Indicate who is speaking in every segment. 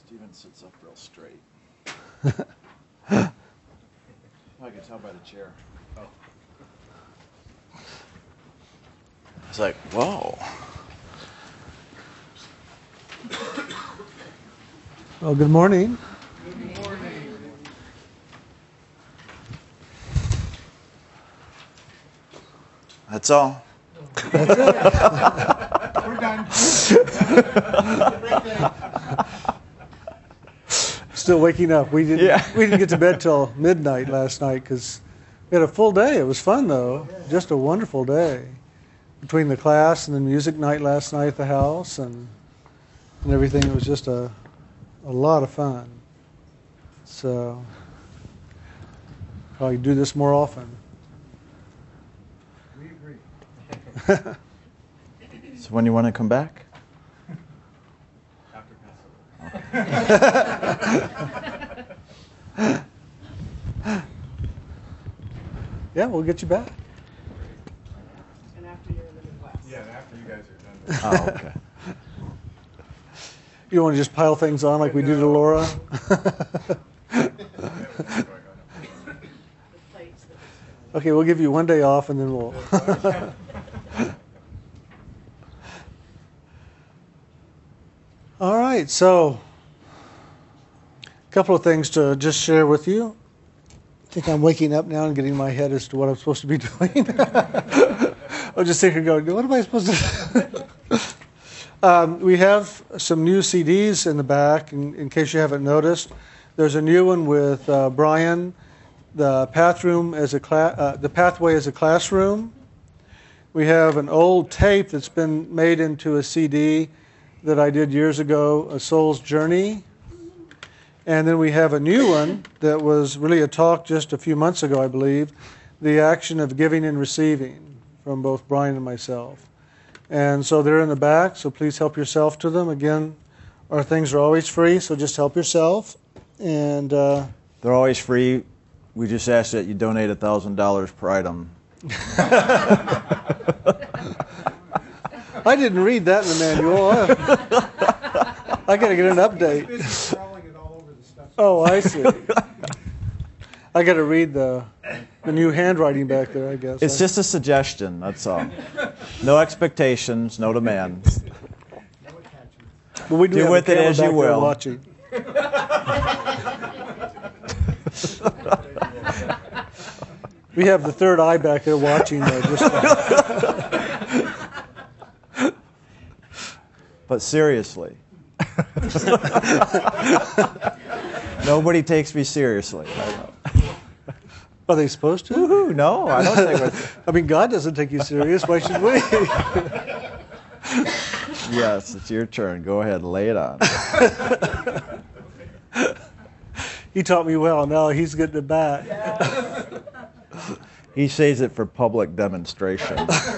Speaker 1: Steven sits up real straight. I can tell by the chair. Oh. It's like, whoa.
Speaker 2: Well, good morning.
Speaker 3: Good morning.
Speaker 1: That's all.
Speaker 2: That's it.
Speaker 3: We're done.
Speaker 2: Still waking up. We didn't get to bed till midnight last night because we had a full day. It was fun though, just a wonderful day. Between the class and the music night last night at the house and everything, it was just a lot of fun. So probably do this more often.
Speaker 3: We agree.
Speaker 1: So when you want to come back?
Speaker 3: After Passover.
Speaker 2: Yeah, we'll get you back.
Speaker 4: And after you're in the Midwest.
Speaker 3: Yeah, and after you guys are done.
Speaker 1: Oh, okay.
Speaker 2: You don't want to just pile things on like we do to Laura? Okay, we'll give you one day off and then we'll... All right, so a couple of things to just share with you. I think I'm waking up now and getting my head as to what I'm supposed to be doing. I'm just sitting here going, what am I supposed to do? We have some new CDs in the back, in case you haven't noticed. There's a new one with Brian, the Pathway as a Classroom. We have an old tape that's been made into a CD that I did years ago, A Soul's Journey. And then we have a new one that was really a talk just a few months ago, I believe, The Action of Giving and Receiving, from both Brian and myself. And so they're in the back, so please help yourself to them. Again, our things are always free, so just help yourself. And
Speaker 1: They're always free. We just ask that you donate $1,000 per item.
Speaker 2: I didn't read that in the manual. I got to get an update.
Speaker 3: Scrawling it all over the stuff.
Speaker 2: Oh, I see. I got to read the new handwriting back there, I guess.
Speaker 1: It's just a suggestion, that's all. No expectations, no demands.
Speaker 3: No attachments.
Speaker 2: But we do
Speaker 1: Do
Speaker 2: have
Speaker 1: with
Speaker 2: a
Speaker 1: it
Speaker 2: camera
Speaker 1: as you
Speaker 2: back there
Speaker 1: will.
Speaker 2: watching. We have the third eye back there watching.
Speaker 1: But seriously. Nobody takes me seriously.
Speaker 2: Are they supposed to?
Speaker 1: Woohoo, no, I don't take it.
Speaker 2: I mean, God doesn't take you serious. Why should we?
Speaker 1: Yes, it's your turn. Go ahead, lay it on.
Speaker 2: He taught me well. Now he's getting it back.
Speaker 1: He saves it for public demonstration.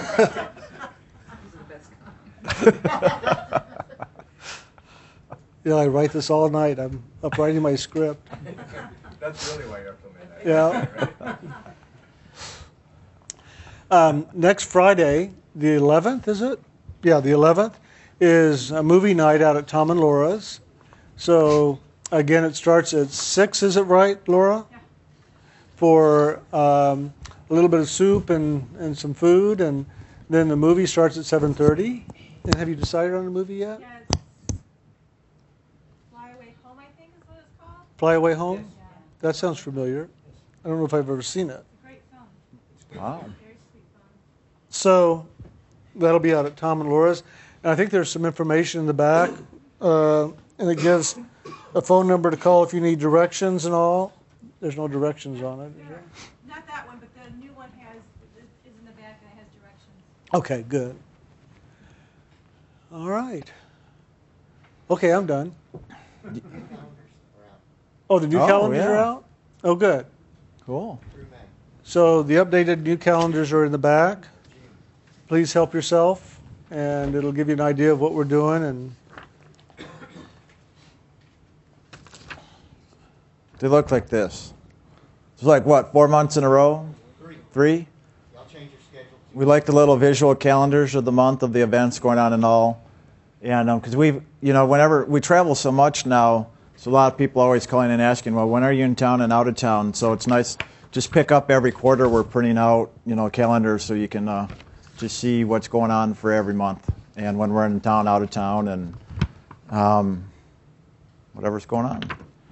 Speaker 2: Yeah, I write this all night. I'm up writing my script.
Speaker 3: That's really why you're up till midnight.
Speaker 2: Yeah. Next Friday, the 11th, is it? Yeah, the 11th is a movie night out at Tom and Laura's. So, again, it starts at 6, is it right, Laura?
Speaker 4: Yeah.
Speaker 2: For a little bit of soup and some food, and then the movie starts at 7:30. And have you decided on a movie yet?
Speaker 4: Yeah, it's Fly Away Home, I think is what it's called.
Speaker 2: Fly Away Home?
Speaker 4: Yeah.
Speaker 2: That sounds familiar. I don't know if I've ever seen it.
Speaker 4: It's a great film.
Speaker 1: Wow.
Speaker 4: Very sweet film.
Speaker 2: So that'll be out at Tom and Laura's. And I think there's some information in the back. And it gives a phone number to call if you need directions and all. There's no directions on it, is there?
Speaker 4: Not that one, but the new one is in the back and it has directions.
Speaker 2: Okay, good. All right. Okay, I'm done. Oh, the new
Speaker 1: Oh,
Speaker 2: calendars
Speaker 1: yeah.
Speaker 2: are out? Oh, good.
Speaker 1: Cool.
Speaker 2: So the updated new calendars are in the back. Please help yourself, and it'll give you an idea of what we're doing. And
Speaker 1: They look like this. It's like what, 4 months in a row? Three?
Speaker 3: I'll change your schedule.
Speaker 1: We like the little visual calendars of the month of the events going on and all. And because whenever we travel so much now, So a lot of people always calling and asking, well, when are you in town and out of town? So it's nice. Just pick up every quarter. We're printing out, calendars so you can just see what's going on for every month, and when we're in town, out of town, and whatever's going on.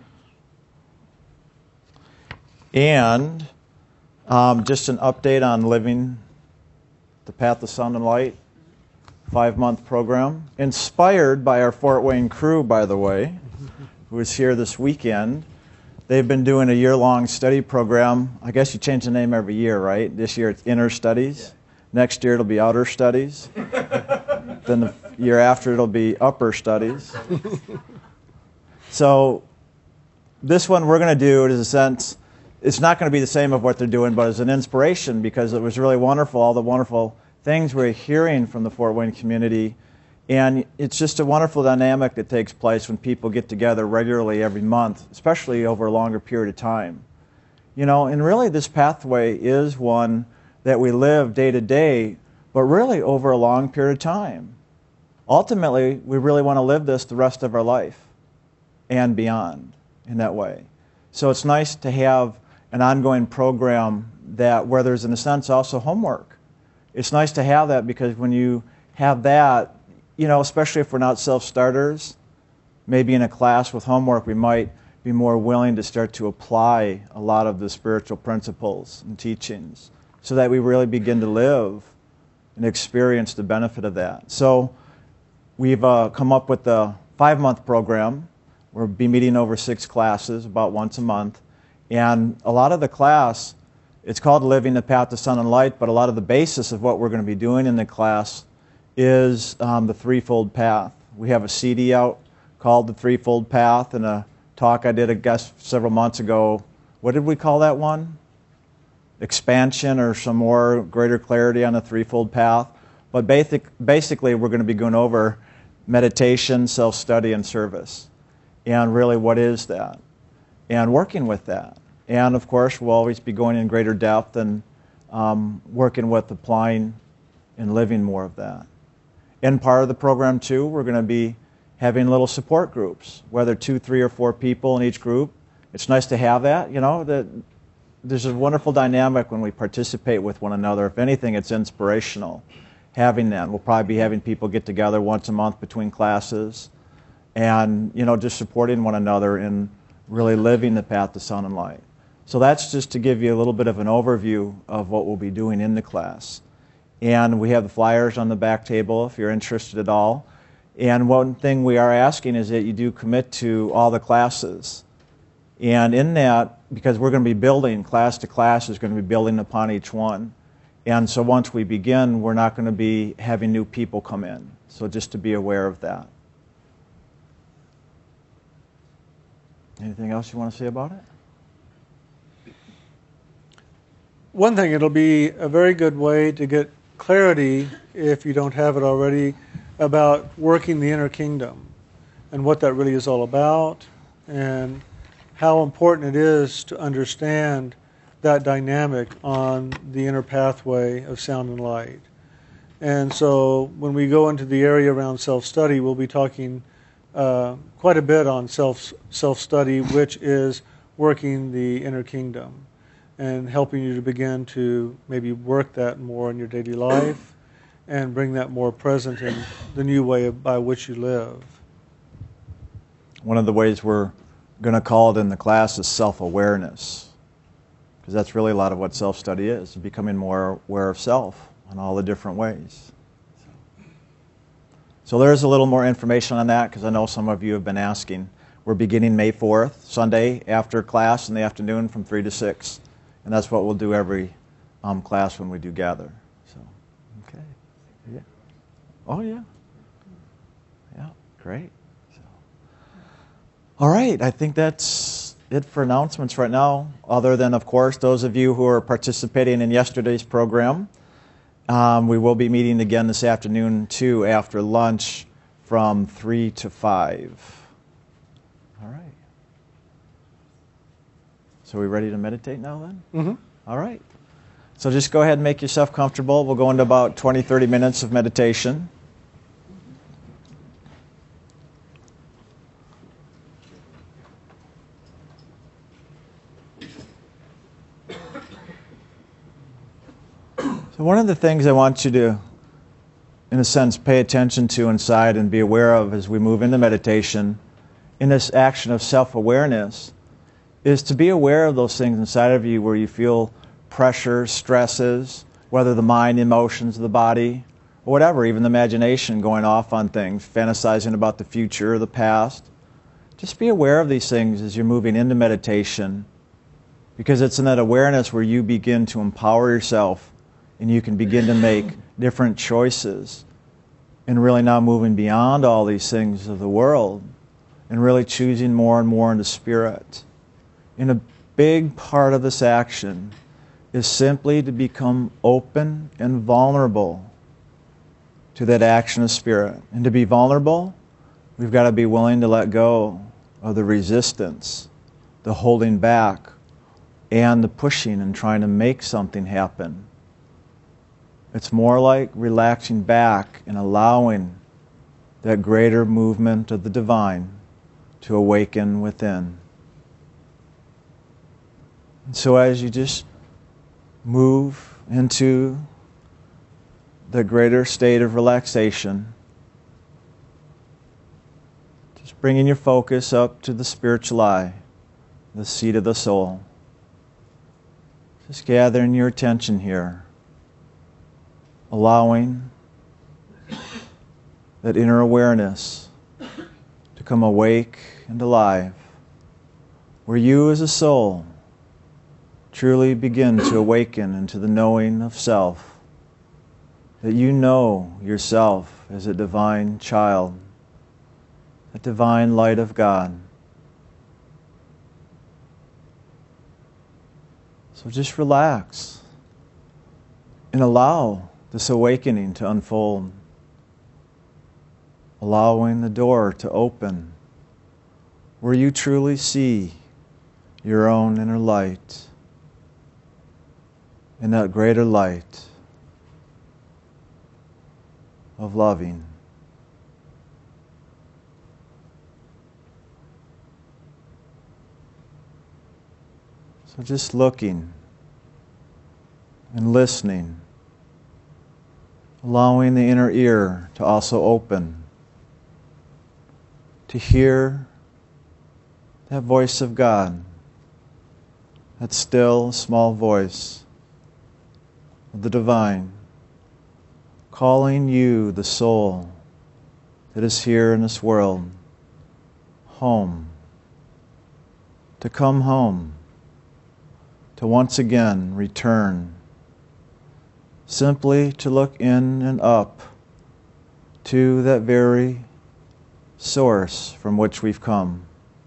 Speaker 1: And just an update on Living the Path of Sound and Light 5-month program, inspired by our Fort Wayne crew, by the way, who is here this weekend. They've been doing a year-long study program. I guess you change the name every year, right? This year it's Inner Studies. Yeah. Next year it'll be Outer Studies. Then the year after it'll be Upper Studies. So this one we're going to do, in a sense, it's not going to be the same of what they're doing, but as an inspiration, because it was really wonderful, all the wonderful things we're hearing from the Fort Wayne community. And it's just a wonderful dynamic that takes place when people get together regularly every month, especially over a longer period of time. And really this pathway is one that we live day to day, but really over a long period of time. Ultimately, we really want to live this the rest of our life and beyond in that way. So it's nice to have an ongoing program where there's, in a sense, also homework. It's nice to have that, because when you have that, especially if we're not self-starters, maybe in a class with homework, we might be more willing to start to apply a lot of the spiritual principles and teachings so that we really begin to live and experience the benefit of that. So we've come up with a 5-month program. We'll be meeting over 6 classes, about once a month. And a lot of the class, it's called Living the Path to Sun and Light, but a lot of the basis of what we're going to be doing in the class is the Threefold Path. We have a CD out called The Threefold Path, and a talk I did, I guess, several months ago. What did we call that one? Expansion, or some more greater clarity on the Threefold Path. But basically, we're going to be going over meditation, self-study, and service. And really, what is that? And working with that. And of course, we'll always be going in greater depth and working with applying and living more of that. And part of the program, too, we're going to be having little support groups, whether 2, 3, or 4 people in each group. It's nice to have that, that there's a wonderful dynamic when we participate with one another. If anything, it's inspirational having that. We'll probably be having people get together once a month between classes and, just supporting one another in really living the path to sun and light. So that's just to give you a little bit of an overview of what we'll be doing in the class. And we have the flyers on the back table if you're interested at all. And one thing we are asking is that you do commit to all the classes. And in that, because we're going to be building, class to class is going to be building upon each one. And so once we begin, we're not going to be having new people come in. So just to be aware of that. Anything else you want to say about it?
Speaker 2: One thing, it'll be a very good way to get clarity, if you don't have it already, about working the inner kingdom and what that really is all about, and how important it is to understand that dynamic on the inner pathway of sound and light. And so when we go into the area around self-study, we'll be talking quite a bit on self-study, which is working the inner kingdom and helping you to begin to maybe work that more in your daily life and bring that more present in the new way by which you live.
Speaker 1: One of the ways we're going to call it in the class is self-awareness, because that's really a lot of what self-study is, becoming more aware of self in all the different ways. So there's a little more information on that, because I know some of you have been asking. We're beginning May 4th, Sunday, after class in the afternoon from 3 to 6. And that's what we'll do every class when we do gather. So, okay. Yeah. Oh, yeah. Yeah, great. So, all right, I think that's it for announcements right now, other than, of course, those of you who are participating in yesterday's program. We will be meeting again this afternoon, too, after lunch from 3 to 5. All right. So are we ready to meditate now then?
Speaker 2: Mm-hmm.
Speaker 1: All right. So just go ahead and make yourself comfortable. We'll go into about 20, 30 minutes of meditation. So one of the things I want you to, in a sense, pay attention to inside and be aware of as we move into meditation, in this action of self-awareness, is to be aware of those things inside of you where you feel pressure, stresses, whether the mind, emotions, the body, or whatever, even the imagination going off on things, fantasizing about the future or the past. Just be aware of these things as you're moving into meditation, because it's in that awareness where you begin to empower yourself and you can begin to make different choices and really now moving beyond all these things of the world and really choosing more and more into spirit. And a big part of this action is simply to become open and vulnerable to that action of spirit. And to be vulnerable, we've got to be willing to let go of the resistance, the holding back, and the pushing and trying to make something happen. It's more like relaxing back and allowing that greater movement of the divine to awaken within. And so as you just move into the greater state of relaxation, just bringing your focus up to the spiritual eye, the seat of the soul. Just gathering your attention here, allowing that inner awareness to come awake and alive, where you as a soul truly begin to awaken into the knowing of self, that you know yourself as a divine child, a divine light of God. So just relax and allow this awakening to unfold, allowing the door to open where you truly see your own inner light, and that greater light of loving. So just looking and listening, allowing the inner ear to also open, to hear that voice of God, that still, small voice of the divine, calling you, the soul that is here in this world, home, to come home, to once again return, simply to look in and up to that very source from which we've come.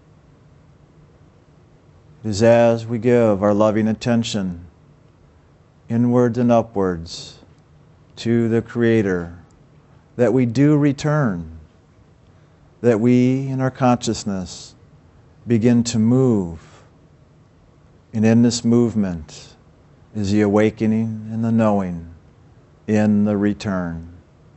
Speaker 1: It is as we give our loving attention inwards and upwards to the Creator that we do return, that we in our consciousness begin to move. And in this movement is the awakening and the knowing in the return.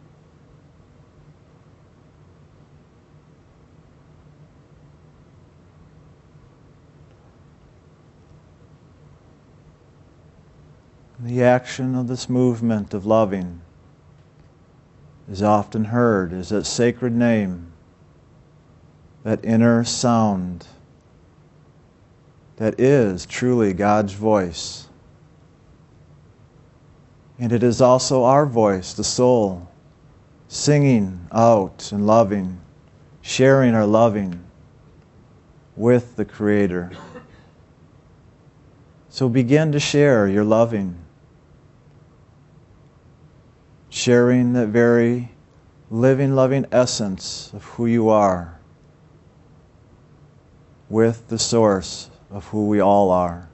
Speaker 1: The action of this movement of loving is often heard as that sacred name, that inner sound that is truly God's voice. And it is also our voice, the soul, singing out and loving, sharing our loving with the Creator. So begin to share your loving, sharing that very living, loving essence of who you are with the source of who we all are.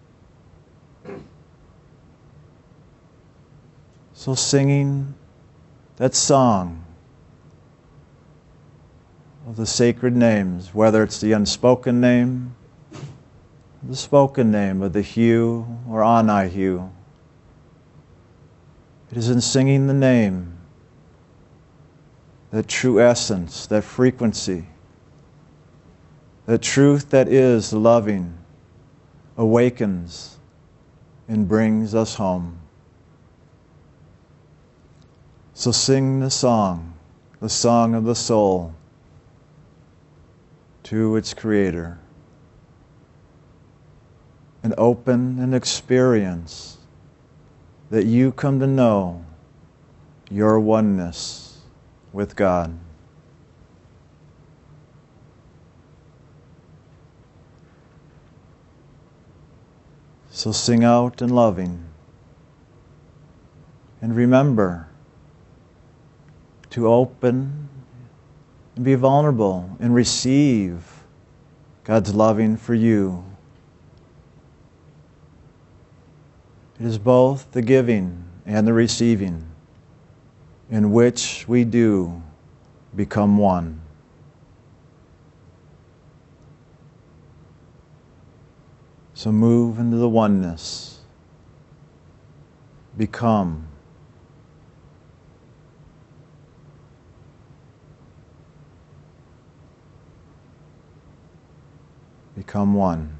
Speaker 1: So singing that song of the sacred names, whether it's the unspoken name, the spoken name of the Hu or Anahu. It is in singing the name, that true essence, that frequency, that truth that is loving, awakens and brings us home. So sing the song of the soul, to its Creator, and open and experience that you come to know your oneness with God. So sing out in loving, and remember to open and be vulnerable and receive God's loving for you. It is both the giving and the receiving in which we do become one. So move into the oneness. Become. Become one.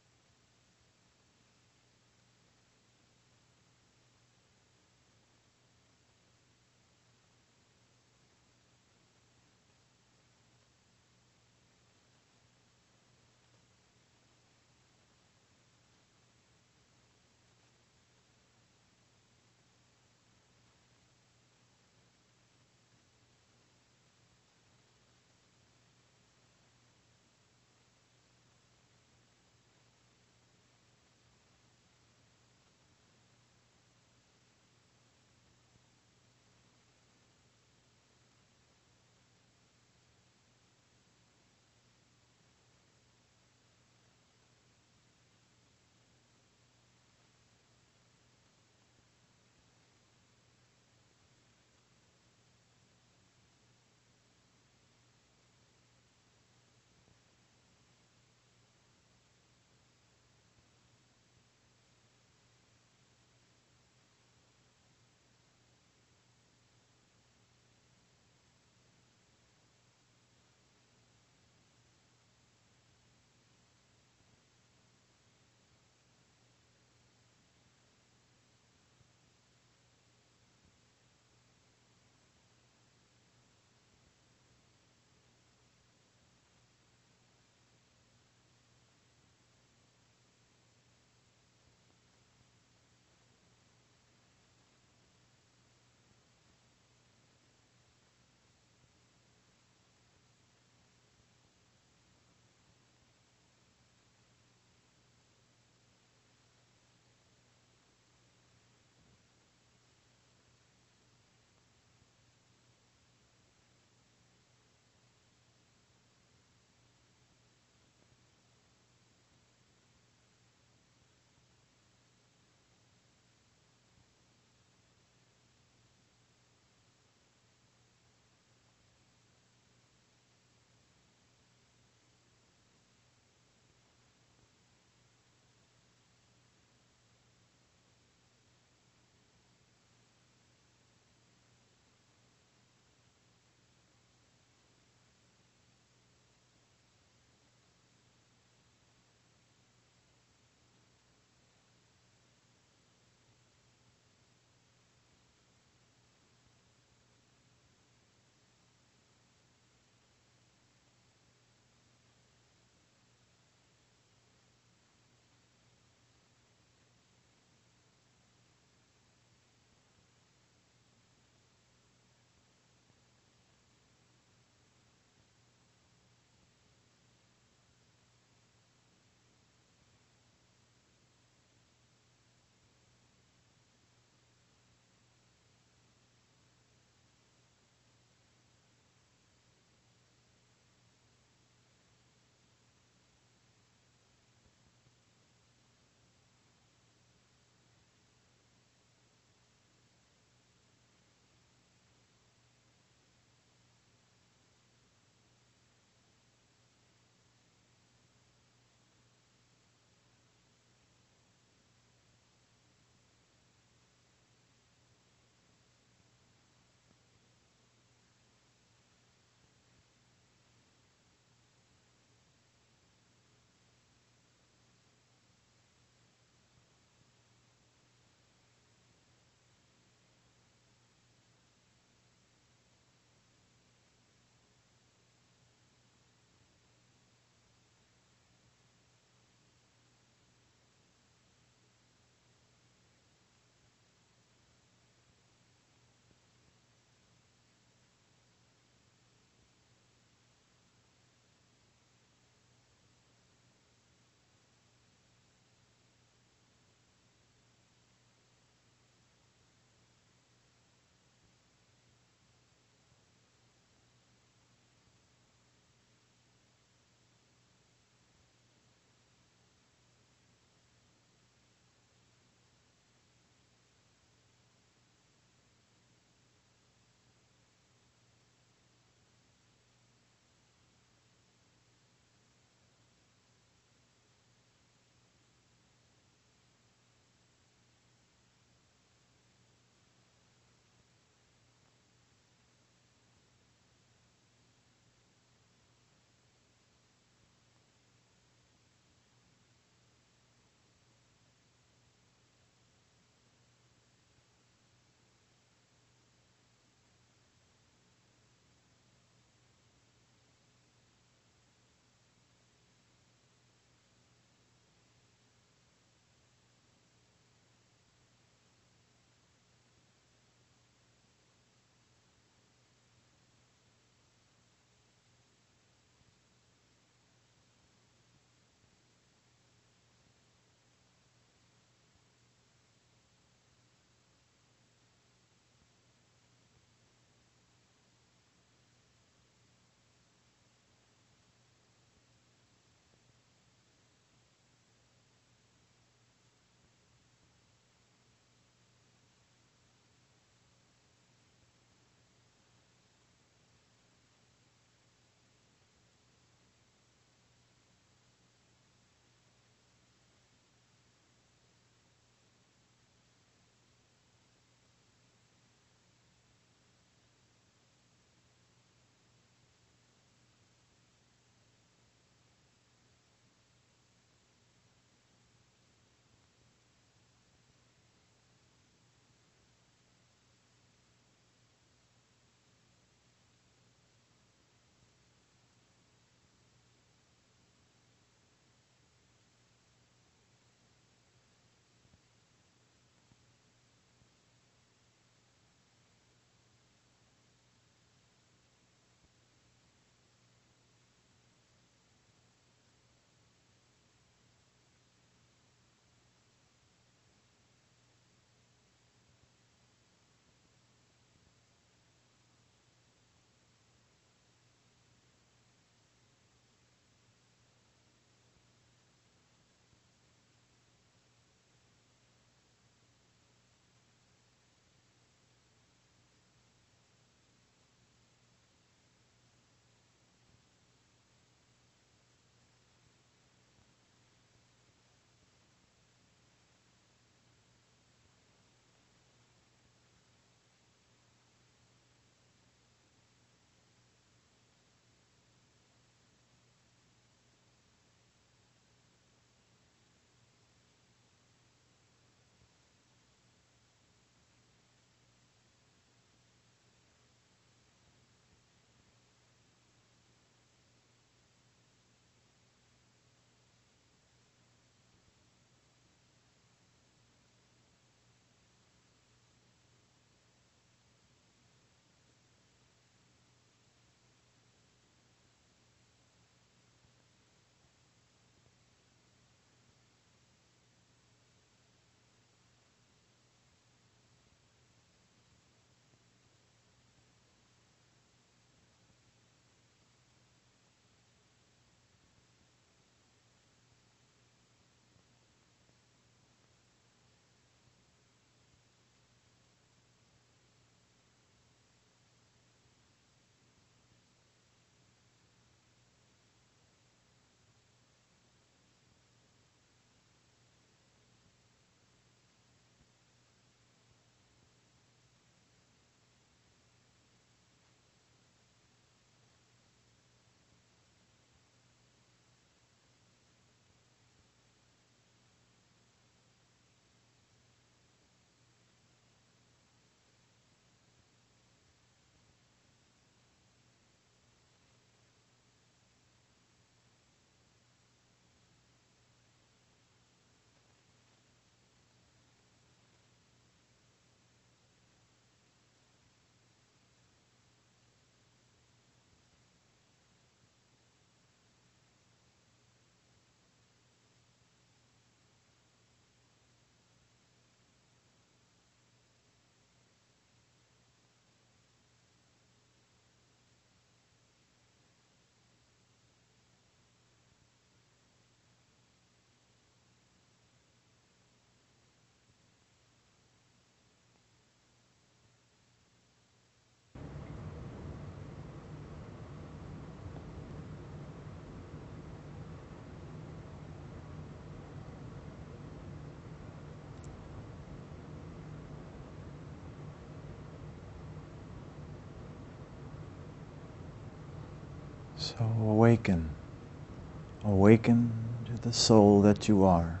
Speaker 1: So awaken. Awaken to the soul that you are.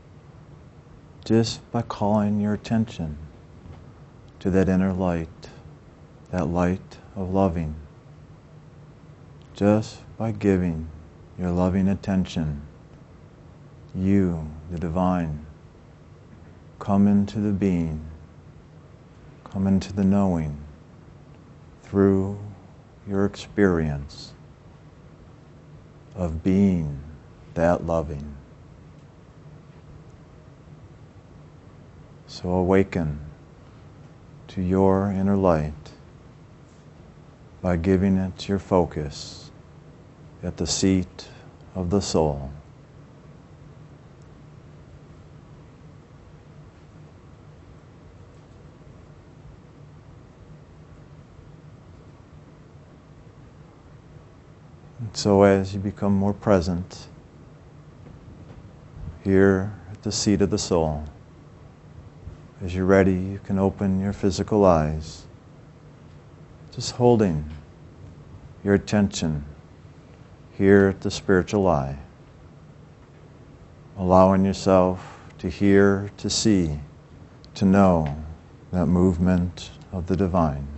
Speaker 1: Just by calling your attention to that inner light, that light of loving. Just by giving your loving attention, you, the divine, come into the being, come into the knowing through your experience of being that loving. So awaken to your inner light by giving it your focus at the seat of the soul. And so as you become more present here at the seat of the soul, as you're ready, you can open your physical eyes, just holding your attention here at the spiritual eye, allowing yourself to hear, to see, to know that movement of the divine.